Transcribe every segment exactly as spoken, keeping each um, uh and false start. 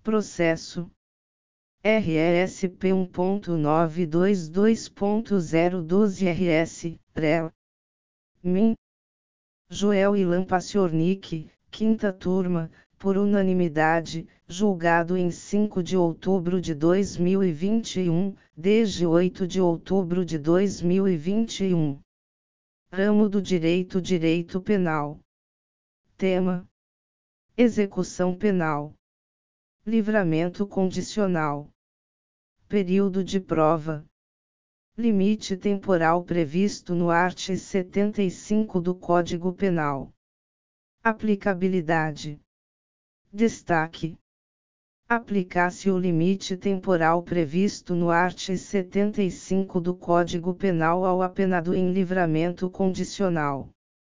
Processo R S P um ponto nove dois dois ponto zero doze R S, R E L. Min. Joel Ilan Paciornik, quinta turma, por unanimidade, julgado em cinco de outubro de dois mil e vinte e um, desde oito de outubro de dois mil e vinte e um. Ramo do Direito Direito Penal. Tema: Execução penal. Livramento condicional. Período de prova. Limite temporal previsto no artigo setenta e cinco do Código Penal. Aplicabilidade. Destaque: aplicar-se o limite temporal previsto no artigo setenta e cinco do Código Penal ao apenado em livramento condicional.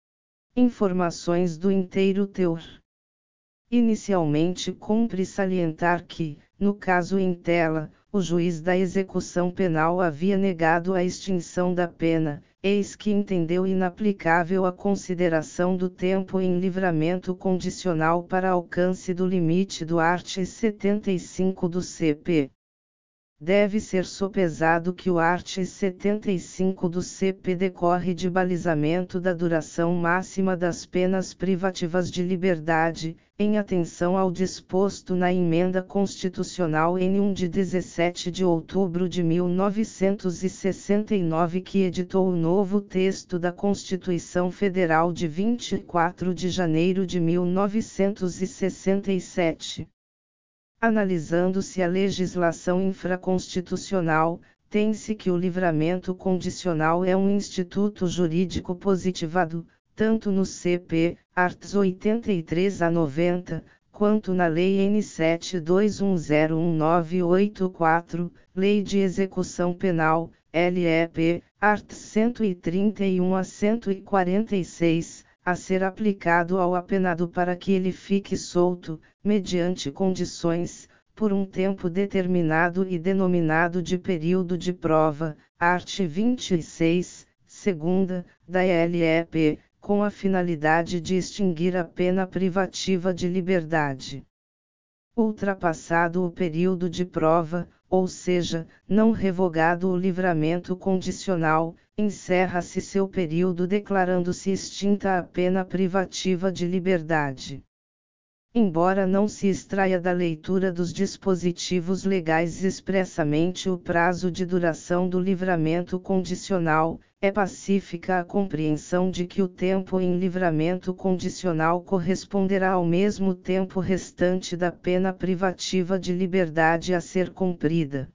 Informações do inteiro teor. Inicialmente cumpre salientar que, no caso em tela, o juiz da execução penal havia negado a extinção da pena, eis que entendeu inaplicável a consideração do tempo em livramento condicional para alcance do limite do artigo setenta e cinco do C P. Deve ser sopesado que o artigo setenta e cinco do C P decorre de balizamento da duração máxima das penas privativas de liberdade, em atenção ao disposto na Emenda Constitucional N um de dezessete de outubro de mil novecentos e sessenta e nove que editou o novo texto da Constituição Federal de vinte e quatro de janeiro de mil novecentos e sessenta e sete. Analisando-se a legislação infraconstitucional, tem-se que o livramento condicional é um instituto jurídico positivado, tanto no C P, artigos oitenta e três a noventa, quanto na Lei N sete dois um zero um nove oito quatro, Lei de Execução Penal, L E P, artigos cento e trinta e um a cento e quarenta e seis, a ser aplicado ao apenado para que ele fique solto, mediante condições, por um tempo determinado e denominado de período de prova, artigo vinte e seis, segunda, da L E P, com a finalidade de extinguir a pena privativa de liberdade. Ultrapassado o período de prova, ou seja, não revogado o livramento condicional, encerra-se seu período declarando-se extinta a pena privativa de liberdade. Embora não se extraia da leitura dos dispositivos legais expressamente o prazo de duração do livramento condicional, é pacífica a compreensão de que o tempo em livramento condicional corresponderá ao mesmo tempo restante da pena privativa de liberdade a ser cumprida.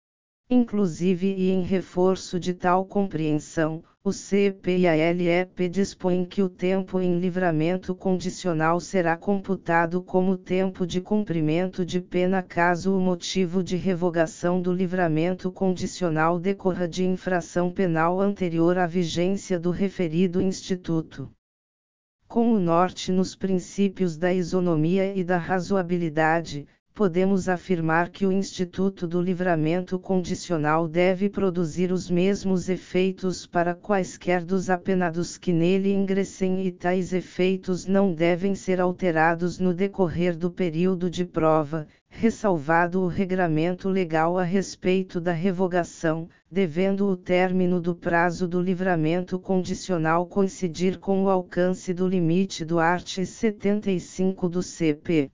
Inclusive e em reforço de tal compreensão, o C P e a L E P dispõem que o tempo em livramento condicional será computado como tempo de cumprimento de pena caso o motivo de revogação do livramento condicional decorra de infração penal anterior à vigência do referido instituto. Com o norte nos princípios da isonomia e da razoabilidade, podemos afirmar que o Instituto do Livramento Condicional deve produzir os mesmos efeitos para quaisquer dos apenados que nele ingressem e tais efeitos não devem ser alterados no decorrer do período de prova, ressalvado o regramento legal a respeito da revogação, devendo o término do prazo do livramento condicional coincidir com o alcance do limite do artigo setenta e cinco do C P.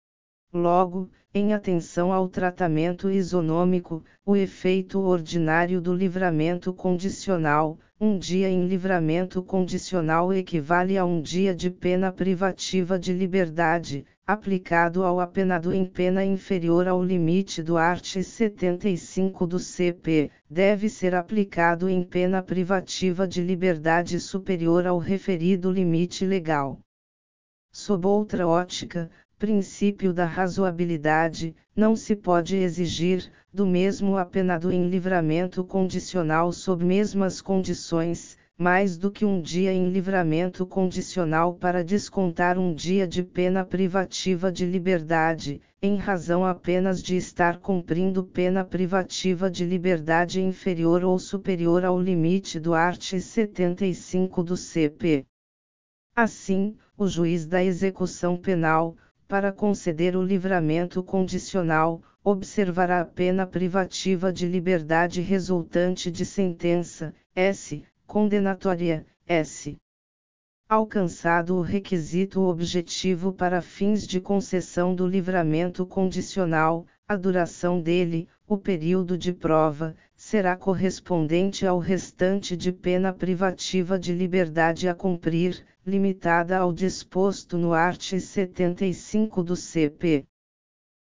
Logo, em atenção ao tratamento isonômico, o efeito ordinário do livramento condicional, um dia em livramento condicional equivale a um dia de pena privativa de liberdade, aplicado ao apenado em pena inferior ao limite do artigo setenta e cinco do C P, deve ser aplicado em pena privativa de liberdade superior ao referido limite legal. Sob outra ótica, princípio da razoabilidade, não se pode exigir, do mesmo apenado em livramento condicional sob mesmas condições, mais do que um dia em livramento condicional para descontar um dia de pena privativa de liberdade, em razão apenas de estar cumprindo pena privativa de liberdade inferior ou superior ao limite do artigo setenta e cinco do C P. Assim, o juiz da execução penal, para conceder o livramento condicional, observará a pena privativa de liberdade resultante de sentença, S, condenatória, S. Alcançado o requisito objetivo para fins de concessão do livramento condicional, a duração dele, o período de prova, será correspondente ao restante de pena privativa de liberdade a cumprir, limitada ao disposto no art. setenta e cinco do C P.